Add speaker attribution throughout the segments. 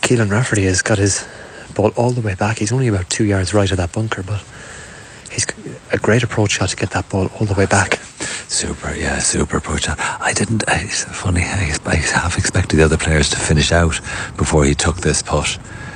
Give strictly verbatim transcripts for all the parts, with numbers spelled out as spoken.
Speaker 1: Keelan Rafferty has got his ball all the way back. He's only about two yards right of that bunker, but he's a great approach shot to get that ball all the way back.
Speaker 2: Super, yeah, super approach shot. I didn't, it's funny, I, I half expected the other players to finish out before he took this putt.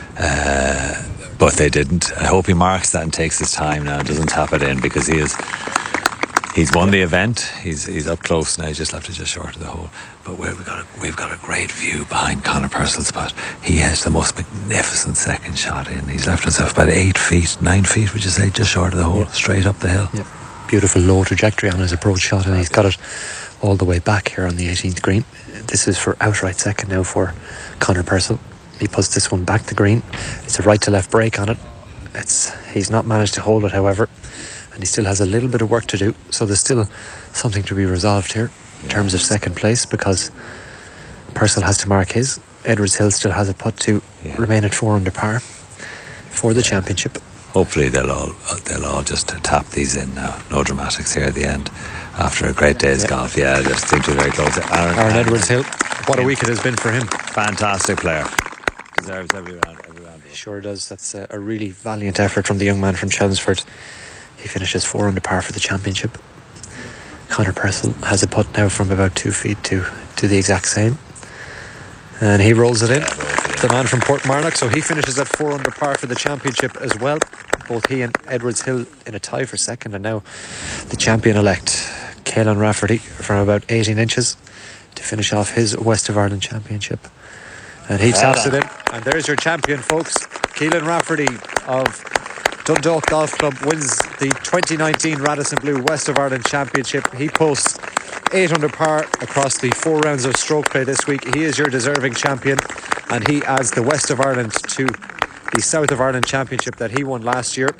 Speaker 2: Uh, but they didn't. I hope he marks that and takes his time now and doesn't tap it in, because he is he's won the event. He's he's up close now. He's just left it just short of the hole. But we've got a, we've got a great view behind Conor Purcell's spot. He has the most magnificent second shot in. He's left himself about eight feet, nine feet, would you say, just short of the hole, yeah. Straight up the hill.
Speaker 1: Yeah. Beautiful low trajectory on his approach shot, and he's got it all the way back here on the eighteenth green. This is for outright second now for Conor Purcell. He puts this one back the green. It's a right to left break on it. It's he's not managed to hold it, however, and he still has a little bit of work to do. So there's still something to be resolved here in terms of second place, because Purcell has to mark his. Edwards Hill still has a putt to yeah. remain at four under par for the yeah. championship.
Speaker 2: Hopefully they'll all they'll all just tap these in now. No dramatics here at the end after a great day's yeah. golf. Yeah, just seem to be very close. Aaron,
Speaker 1: Aaron Edwards Hill, what a week it has been for him.
Speaker 2: Fantastic player. Deserves every round. Every round.
Speaker 1: He sure does. That's a, a really valiant effort from the young man from Chelmsford. He finishes four under par for the championship. Conor Purcell has a putt now from about two feet to, to the exact same. And he rolls it in. The man from Portmarnock, so he finishes at four under par for the championship as well. Both he and Edwards Hill in a tie for second, and now the champion-elect Keelan Rafferty from about eighteen inches to finish off his West of Ireland championship. And he taps it in, and there's your champion, folks. Keelan Rafferty of Dundalk Golf Club wins the twenty nineteen Radisson Blu West of Ireland Championship. He posts eight under par across the four rounds of stroke play this week. He is your deserving champion, and he adds the West of Ireland to the South of Ireland Championship that he won last year.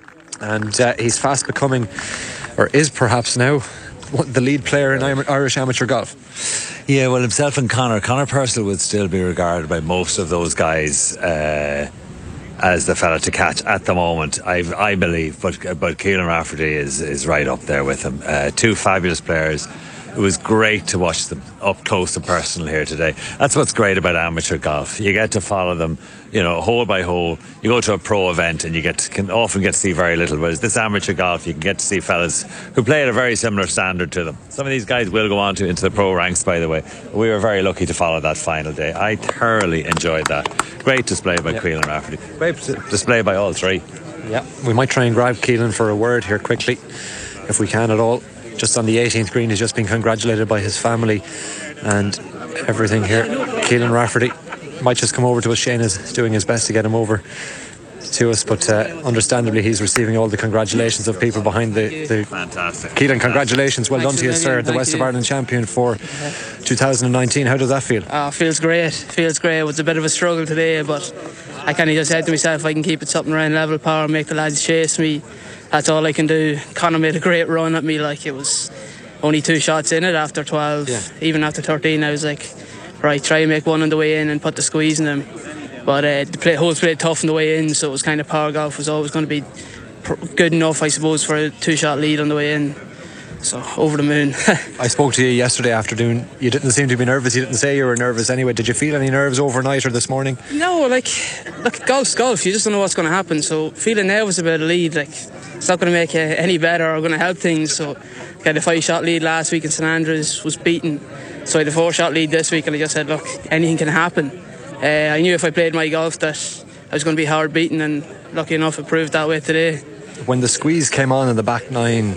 Speaker 1: And uh, he's fast becoming, or is perhaps now, the lead player in Irish amateur golf.
Speaker 2: Yeah, well, himself and Conor. Conor Purcell would still be regarded by most of those guys uh, as the fella to catch at the moment, I I believe. But but Keelan Rafferty is, is right up there with him. Uh, two fabulous players. It was great to watch them up close and personal here today. That's what's great about amateur golf. You get to follow them, you know, hole by hole. You go to a pro event and you get to, can often get to see very little. Whereas this amateur golf, you can get to see fellas who play at a very similar standard to them. Some of these guys will go on to into the pro ranks, by the way. We were very lucky to follow that final day. I thoroughly enjoyed that. Great display by yep. Keelan Rafferty. Great display by all three.
Speaker 1: Yeah, we might try and grab Keelan for a word here quickly, if we can at all. Just on the eighteenth green, he's just been congratulated by his family and everything here. Keelan Rafferty might just come over to us. Shane is doing his best to get him over to us, but uh, understandably he's receiving all the congratulations of people behind the, the
Speaker 2: fantastic
Speaker 1: Keelan, congratulations, well done to you, sir, the West of Ireland champion for two thousand nineteen. How does that feel?
Speaker 3: Oh, feels great feels great. It was a bit of a struggle today, but I kind of just said to myself, I can keep it something around level power, make the lads chase me, that's all I can do. Conor made a great run at me. Like, it was only two shots in it after twelve. Yeah. Even after thirteen, I was like, right, try and make one on the way in and put the squeeze in them. But uh, the play, holes played tough on the way in, so it was kind of power golf was always going to be pr- good enough, I suppose, for a two-shot lead on the way in. So, over the moon.
Speaker 1: I spoke to you yesterday afternoon. You didn't seem to be nervous. You didn't say you were nervous anyway. Did you feel any nerves overnight or this morning?
Speaker 3: No, like, look, golf's golf. You just don't know what's going to happen. So, feeling nervous about a lead, like, it's not going to make it any better or going to help things. So, I had a five-shot lead last week in St Andrews, was beaten. So, I had a four-shot lead this week, and I just said, look, anything can happen. Uh, I knew if I played my golf that I was going to be hard beaten, and lucky enough it proved that way today.
Speaker 1: When the squeeze came on in the back nine,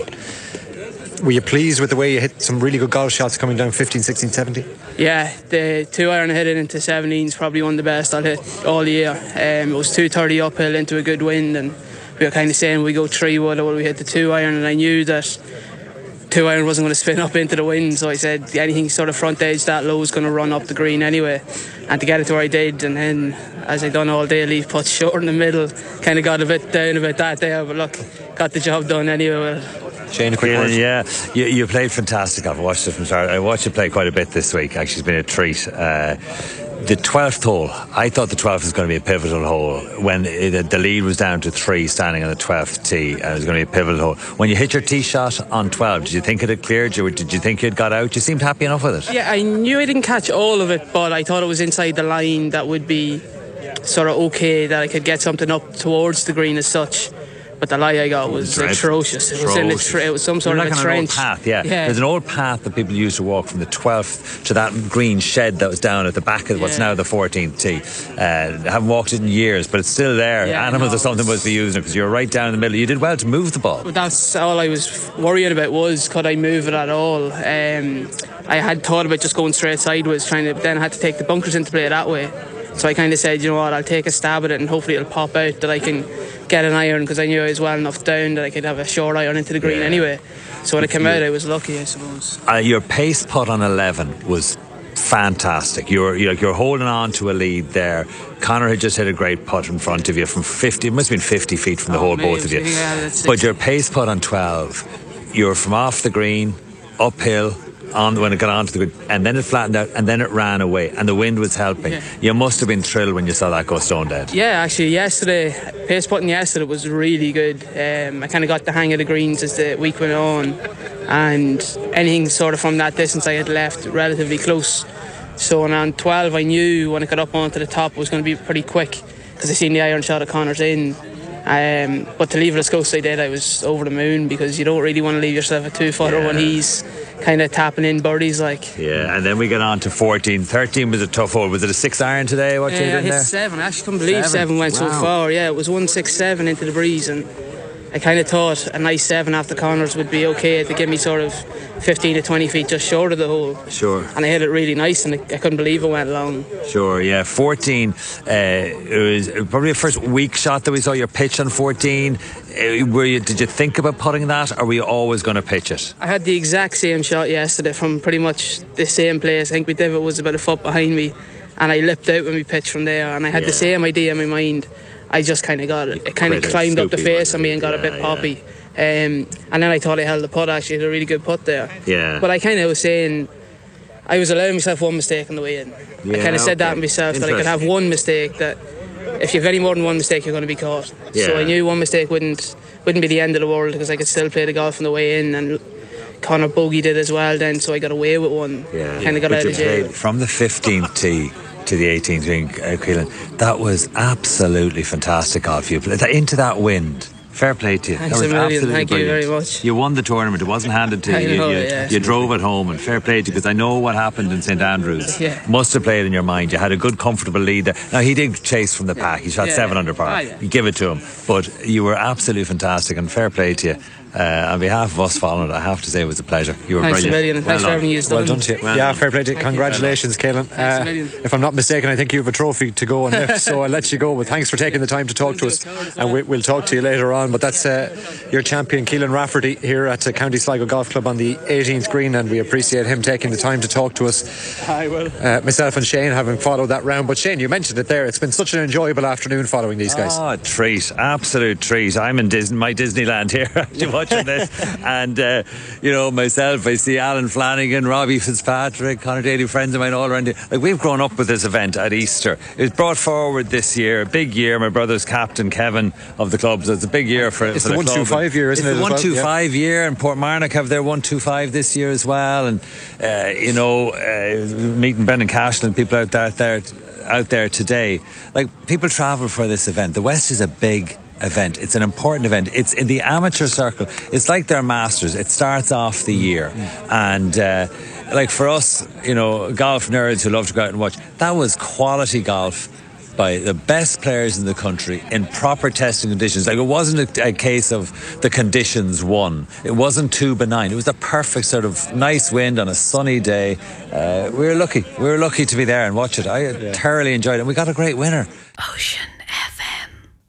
Speaker 1: were you pleased with the way you hit some really good golf shots coming down fifteen, sixteen, seventeen?
Speaker 3: Yeah, the two iron I hit it into seventeen is probably one of the best I'll hit all year. Um, it was two thirty uphill into a good wind, and we were kind of saying we go three wood or we hit the two iron, and I knew that two iron wasn't going to spin up into the wind, so I said anything sort of front edge that low is going to run up the green anyway, and to get it to where I did, and then as I done all day, leave putts short in the middle, kind of got a bit down about that there, but look, got the job done anyway.
Speaker 1: Shane, a quick word.
Speaker 2: Yeah, you, you played fantastic. I've watched it from start. I watched you play quite a bit this week. Actually, it's been a treat. Uh, the twelfth hole, I thought the twelfth was going to be a pivotal hole. When it, the lead was down to three standing on the twelfth tee, and it was going to be a pivotal hole. When you hit your tee shot on twelve, did you think it had cleared you, or did you think you'd got out? You seemed happy enough with it.
Speaker 3: Yeah, I knew I didn't catch all of it, but I thought it was inside the line that would be sort of okay that I could get something up towards the green as such. But the lie I got was
Speaker 2: Dreadful.
Speaker 3: atrocious. It was, in a tre- it was some sort
Speaker 2: You're
Speaker 3: of
Speaker 2: like
Speaker 3: a
Speaker 2: on
Speaker 3: trench.
Speaker 2: An old path, yeah.
Speaker 3: yeah.
Speaker 2: There's an old path that people used to walk from the twelfth to that green shed that was down at the back of what's
Speaker 3: Yeah.
Speaker 2: now the fourteenth tee. Uh, haven't walked it in years, but it's still there.
Speaker 3: Yeah,
Speaker 2: Animals
Speaker 3: no,
Speaker 2: or something must be using it because you're right down in the middle. You did well to move the ball.
Speaker 3: But that's all I was worrying about was could I move it at all. Um, I had thought about just going straight sideways, trying to, but then I had to take the bunkers into play that way. So I kind of said, you know what, I'll take a stab at it and hopefully it'll pop out that I can get an iron, because I knew I was well enough down that I could have a short iron into the green
Speaker 2: Yeah.
Speaker 3: anyway. So when it came out, I was lucky, I suppose.
Speaker 2: Uh, your pace putt on eleven was fantastic. You're you're, you're holding on to a lead there. Conor had just hit a great putt in front of you from fifty. It must have been fifty feet from the
Speaker 3: Oh,
Speaker 2: hole,
Speaker 3: maybe,
Speaker 2: both of you.
Speaker 3: yeah, that's
Speaker 2: But
Speaker 3: sixty.
Speaker 2: your pace putt on twelve, you were from off the green, uphill, on when it got onto the grid, and then it flattened out, and then it ran away, and the wind was helping.
Speaker 3: Yeah.
Speaker 2: You must have been thrilled when you saw that go stone dead.
Speaker 3: Yeah, actually, yesterday, pace putting yesterday was really good. Um, I kind of got the hang of the greens as the week went on, and anything sort of from that distance I had left relatively close. So on twelve, I knew when I got up onto the top it was going to be pretty quick, because I seen the iron shot of Connor's in. Um, but to leave it as close as I did, I was over the moon, because you don't really want to leave yourself a two-footer
Speaker 2: Yeah.
Speaker 3: when he's kind of tapping in birdies like.
Speaker 2: Yeah, and then we got on to fourteen. thirteen was a tough hole. Was it a six iron today? What you
Speaker 3: Yeah, I
Speaker 2: did
Speaker 3: hit
Speaker 2: there?
Speaker 3: seven. I actually couldn't believe
Speaker 2: Seven?
Speaker 3: seven, went so
Speaker 2: Wow.
Speaker 3: far. Yeah, it was one six seven into the breeze, and I kind of thought a nice seven after corners would be okay to give me sort of fifteen to twenty feet just short of the hole.
Speaker 2: Sure.
Speaker 3: And I hit it really nice, and I, I couldn't believe it went long.
Speaker 2: Sure, yeah. fourteen, uh, it was probably the first weak shot that we saw your pitch on fourteen. Uh, were you, did you think about putting that, or were you always going to pitch it?
Speaker 3: I had the exact same shot yesterday from pretty much the same place. I think we did it was about a foot behind me, and I lipped out when we pitched from there, and I had
Speaker 2: Yeah.
Speaker 3: the same idea in my mind. I just kind of got it. It kind of
Speaker 2: Quite a
Speaker 3: climbed up the
Speaker 2: scoopy
Speaker 3: face
Speaker 2: one.
Speaker 3: on me and got a
Speaker 2: Yeah,
Speaker 3: bit
Speaker 2: yeah.
Speaker 3: poppy. Um, and then I thought I held the putt. Actually, it was a really good putt there.
Speaker 2: Yeah.
Speaker 3: But I kind of was saying I was allowing myself one mistake on the way in. I
Speaker 2: Yeah,
Speaker 3: kind of said that
Speaker 2: okay.
Speaker 3: myself, that I could have
Speaker 2: Interesting.
Speaker 3: one mistake, that if you've any more than one mistake, you're going to be caught. So
Speaker 2: Yeah.
Speaker 3: I knew one mistake wouldn't wouldn't be the end of the world, because I could still play the golf on the way in, and Conor bogeyed it as well then, so I got away with one.
Speaker 2: Yeah.
Speaker 3: Kind of got
Speaker 2: But
Speaker 3: out
Speaker 2: you
Speaker 3: of jail.
Speaker 2: played from the fifteenth tee to the eighteenth green, uh, Keelan. That was absolutely fantastic golf. You played into that wind. Fair play to you.
Speaker 3: Thanks
Speaker 2: that was
Speaker 3: a million.
Speaker 2: absolutely
Speaker 3: Thank you
Speaker 2: brilliant.
Speaker 3: very much.
Speaker 2: You won the tournament. It wasn't handed to you.
Speaker 3: I
Speaker 2: You-
Speaker 3: know,
Speaker 2: you,
Speaker 3: yeah.
Speaker 2: you drove it home, and fair play to you, because I know what happened in St Andrews.
Speaker 3: Yeah.
Speaker 2: Must have played in your mind. You had a good, comfortable lead there. Now, he did chase from the pack. He shot
Speaker 3: Yeah.
Speaker 2: seven under par.
Speaker 3: Ah, yeah.
Speaker 2: You give it to him. But you were absolutely fantastic, and fair play to you. Uh, on behalf of us following it, I have to say it was a pleasure. You were
Speaker 3: Thanks a
Speaker 2: brilliant.
Speaker 3: million, and thanks
Speaker 2: Well
Speaker 3: for
Speaker 2: done.
Speaker 3: having me.
Speaker 1: Well done to you.
Speaker 2: Well
Speaker 1: yeah,
Speaker 2: done.
Speaker 1: fair play to you.
Speaker 3: Thank you.
Speaker 1: Congratulations, Caelan.
Speaker 3: Thanks a
Speaker 1: Uh,
Speaker 3: million.
Speaker 1: if I'm not mistaken, I think you have a trophy to go and lift, so I'll let you go. But thanks for taking the time to talk to us, and we, we'll talk to you later on. But that's uh, your champion, Keelan Rafferty, here at uh, County Sligo Golf Club on the eighteenth green, and we appreciate him taking the time to talk to us.
Speaker 3: I will.
Speaker 1: Uh, myself and Shane having followed that round. But Shane, you mentioned it there. It's been such an enjoyable afternoon following these guys.
Speaker 2: Oh, treat, absolute treat. I'm in Disney, my Disneyland here actually watching this, and uh, you know, myself, I see Alan Flanagan, Robbie Fitzpatrick, Conor Daly, friends of mine all around here. Like, we've grown up with this event at Easter. It was brought forward this year, a big year. My brother's captain, Kevin, of the club, so it's a big year for,
Speaker 1: It's
Speaker 2: for
Speaker 1: the
Speaker 2: the
Speaker 1: one
Speaker 2: club.
Speaker 1: two five year, isn't
Speaker 2: it's
Speaker 1: it,
Speaker 2: the
Speaker 1: as well?
Speaker 2: one two
Speaker 1: Yeah.
Speaker 2: five year, and Portmarnock have their one two five this year as well. And uh, you know, uh, meeting Brendan Cashel and people out there, there out there today. Like, people travel for this event. The West is a big event. It's an important event. It's in the amateur circle. It's like their Masters. It starts off the year, and uh, like for us, you know, golf nerds who love to go out and watch, that was quality golf by the best players in the country in proper testing conditions. Like, it wasn't a, a case of the conditions won. It wasn't too benign. It was the perfect sort of nice wind on a sunny day. Uh, we were lucky. We were lucky to be there and watch it. I thoroughly enjoyed it. And we got a great winner.
Speaker 4: Ocean.